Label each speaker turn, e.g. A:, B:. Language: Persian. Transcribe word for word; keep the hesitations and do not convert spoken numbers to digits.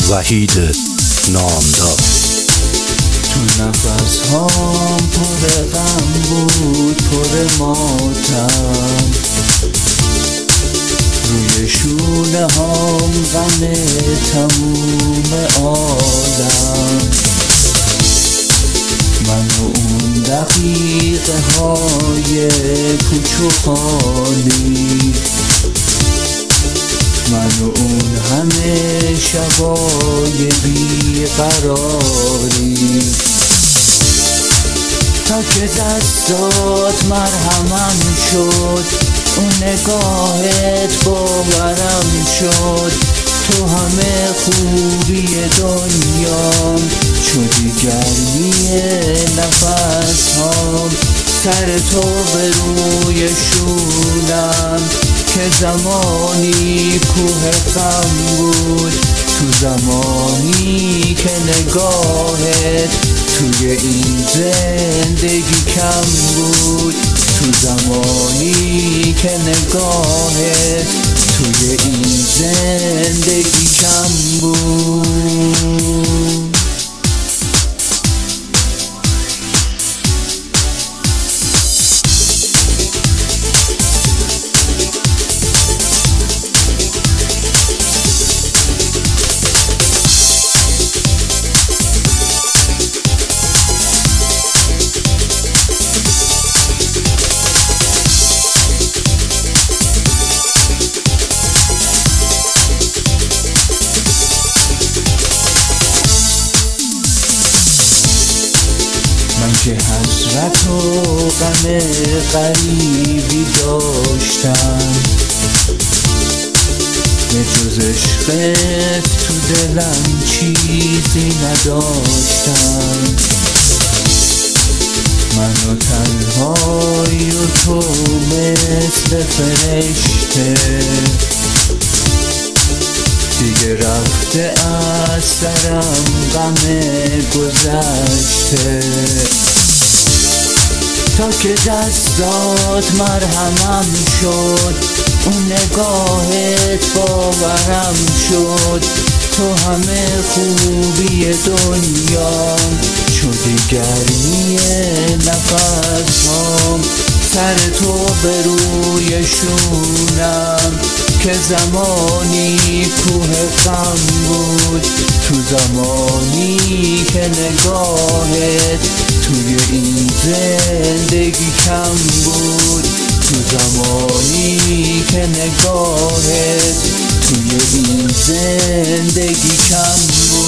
A: وحید نامدار.
B: تو نفس هام پر غم بود، پر ماتم، روی شونه هام غم تموم عالم. من و اون دقیقه های پوچ و خالی، من و اون همه شبای بیقراری، تا که دستات مرهمم شد، اون نگاهت باورم شد. تو همه خوبی دنیام، شدی گرمی نفس هام. سر تو به روی شونم که زمانی کوه غم بود، تو زمانی که نگاهت توی این زندگی کم بود، تو زمانی که نگاهت توی این زندگی کم بود. من که حسرت و غم غریبی داشتم، به جز عشقت تو دلم چیزی نداشتم. من و تنهایی و تو مثل فرشته، دیگه رفته از سرم غم گذشته. تا که دستات مرهمم شد، اون نگاهت باورم شد. تو همه خوبی دنیام، شدی گرمی نفس هام. سر تو به روی شونم که زمانی کوه غم بود، تو زمانی که نگاهت توی این زندگی کم بود، تو زمانی که نگاهت توی این زندگی کم بود.